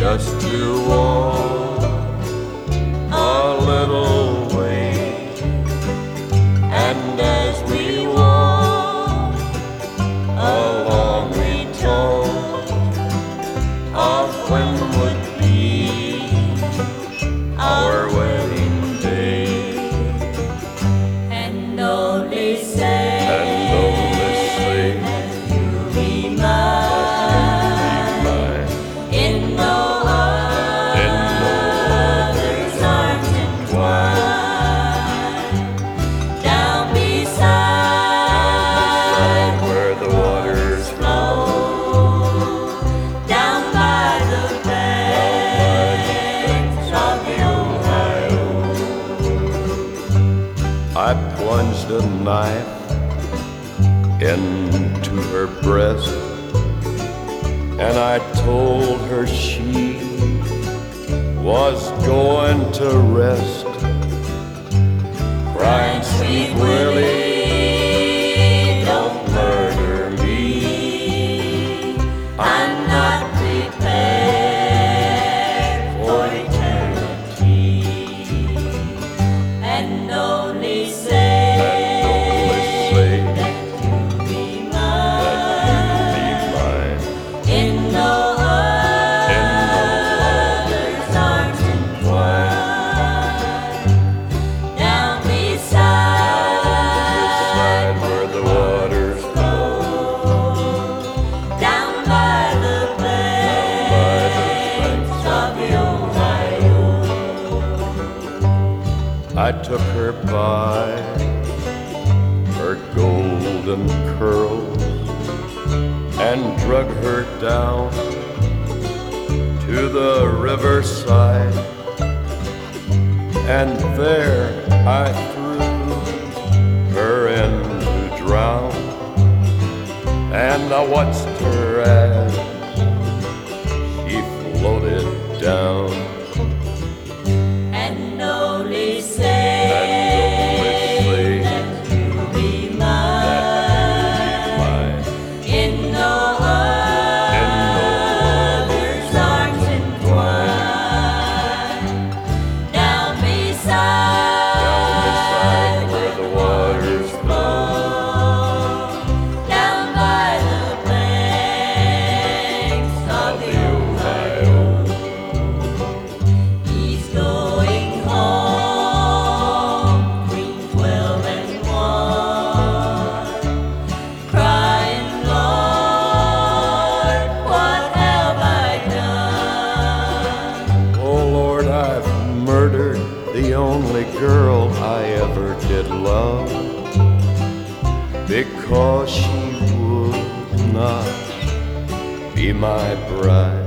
just to walk a little way. And as we walked along, we talked of when would be our wedding day. And only say that you'll be mine, in no other's arms entwined, down beside where the waters flow, down by the banks of the Ohio. I plunged a knife into her breast, and I told her she was going to rest, crying, "Sweet Willie, don't murder me. I'm not prepared for eternity." And only say that you'll be mine, in no other's arms entwined, down beside where the waters flow, down by the banks of the Ohio. I took her by her golden curls and drug her down to the riverside, and there I threw her in to drown, and I watched her as she floated down. And only say that you'll be mine, in no other's arms entwined, down beside where the waters flow, down by the banks of the Ohio. He's going home, between 12 and 1, crying, "Lord, what have I done?" Oh Lord, I've murdered the only girl I ever did love, because she would not be my bride.